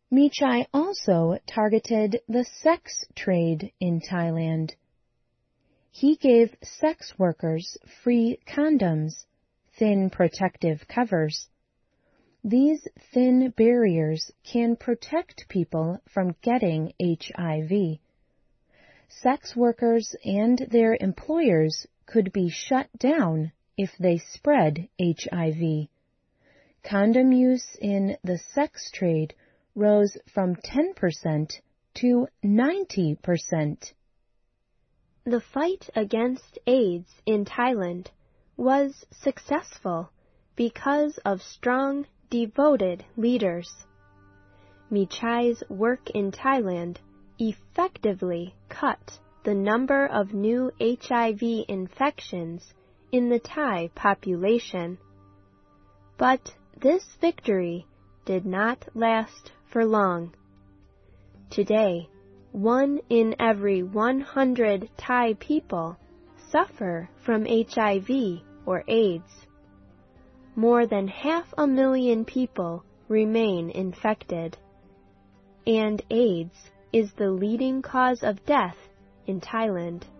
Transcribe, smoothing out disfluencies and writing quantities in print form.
Michai also targeted the sex trade in Thailand. He gave sex workers free condoms, thin protective covers. These thin barriers can protect people from getting HIV. Sex workers and their employers could be shut down if they spread HIV. Condom use in the sex trade rose from 10% to 90%. The fight against AIDS in Thailand was successful because of strong, devoted leaders. Michai's work in Thailand effectively cut the number of new HIV infections in the Thai population. But this victory did not last for long. Today, 1 in every 100 Thai people suffer from HIV or AIDS. More than 500,000 people remain infected, and AIDS is the leading cause of death in Thailand.